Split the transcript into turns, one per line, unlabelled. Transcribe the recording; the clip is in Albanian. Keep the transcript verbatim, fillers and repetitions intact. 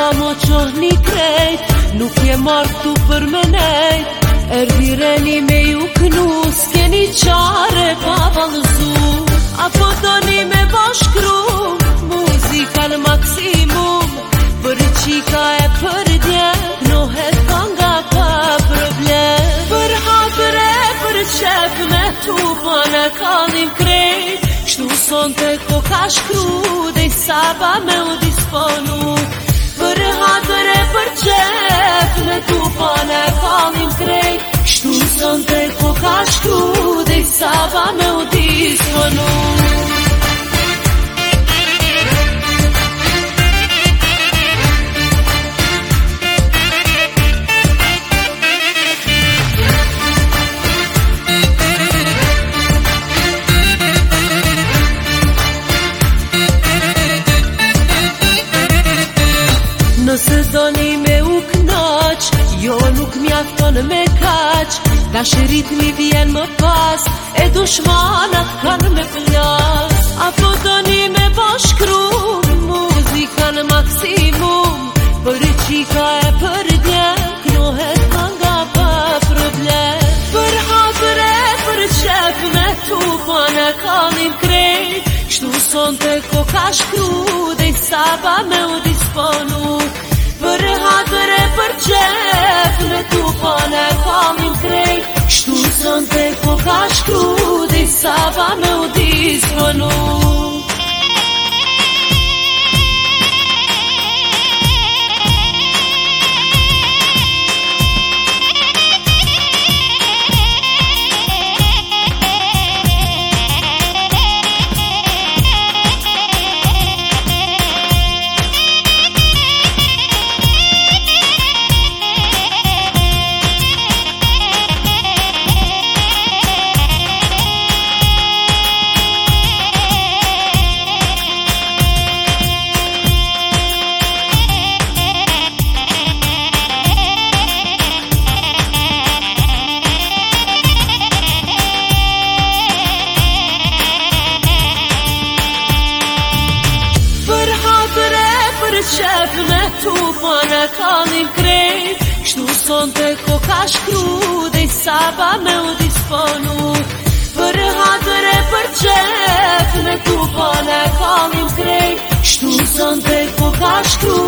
s'ka mo qohni krejt, nuk je marrë tu për me nejt. Erdireni me ju kënu, s'keni qare pa valëzu. Apo doni me bashkru, muzika në maksimum. Për qika e për dje, knohet kanga pa problem. Për hatër e për qep me tu, pa në kalim krejt. Kështu son të ko ka shkru, dhe i saba me u disponu. Për hatër e për qep me tu, pa në kalim krejt. Kështu son të ko ka shkru, dhe i saba me u disponu. Nëse doni me u knaq, jo nuk mjafton me kaq. Dashurit mi vjen më pas, e dushmanat kanë me plas. Apo doni me bashkru, muzika në maksimum. Për qika e për dje, knohet kanga pa problem. Për hatër e për qep me tu, pa në kalim krejt. Kështu son të ko ka shkru, dhe i saba me u disponu. Për hatër e për qep me tu, pa në kalim krejt. Kështu son të ko ka shkru, dhe i saba me u disponu. Qep me tu, pa në kalim krejt. Kështu son të ko ka shkru, dhe i saba me u disponu. Për hatër e për qep me tu, pa në kalim krejt. Kështu son të ko ka shkru,